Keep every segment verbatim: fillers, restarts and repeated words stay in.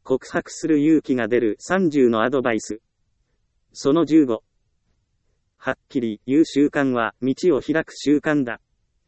告白する勇気が出るさんじゅうのアドバイス。そのじゅうご。はっきり言う習慣は道を開く習慣だ。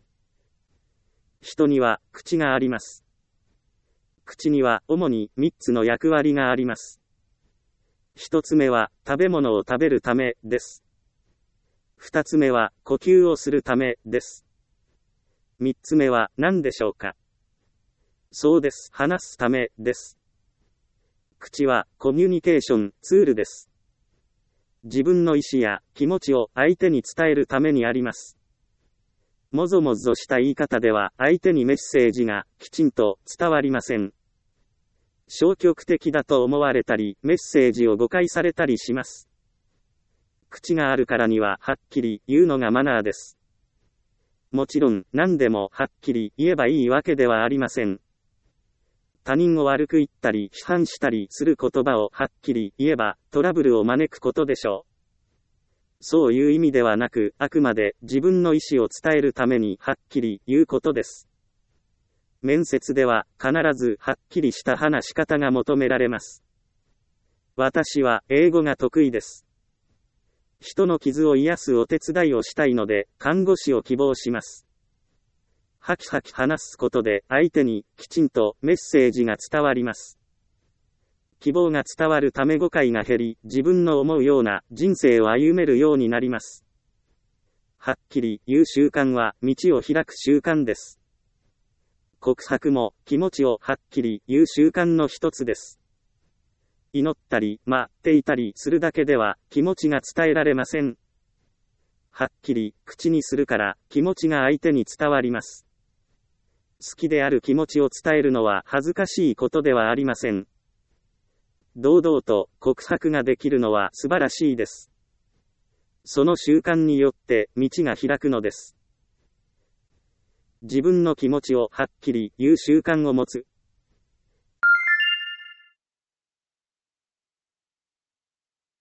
人には口があります。口には主にみっつの役割があります。ひとつめは食べ物を食べるためです。ふたつめは呼吸をするためです。みっつめは何でしょうか。そうです。話すためです。口はコミュニケーションツールです。自分の意思や気持ちを相手に伝えるためにあります。もぞもぞした言い方では相手にメッセージがきちんと伝わりません。消極的だと思われたり、メッセージを誤解されたりします。口があるからにははっきり言うのがマナーです。もちろん何でもはっきり言えばいいわけではありません。他人を悪く言ったり批判したりする言葉をはっきり言えばトラブルを招くことでしょう。そういう意味ではなく、あくまで自分の意思を伝えるためにはっきり言うことです。面接では必ずはっきりした話し方が求められます。私は英語が得意です。人の傷を癒すお手伝いをしたいので、看護師を希望します。はきはき話すことで相手にきちんとメッセージが伝わります。希望が伝わるため誤解が減り、自分の思うような人生を歩めるようになります。はっきり言う習慣は道を開く習慣です。告白も気持ちをはっきり言う習慣の一つです。祈ったり待っていたりするだけでは気持ちが伝えられません。はっきり口にするから気持ちが相手に伝わります。好きである気持ちを伝えるのは恥ずかしいことではありません。堂々と告白ができるのは素晴らしいです。その習慣によって道が開くのです。自分の気持ちをはっきり言う習慣を持つ。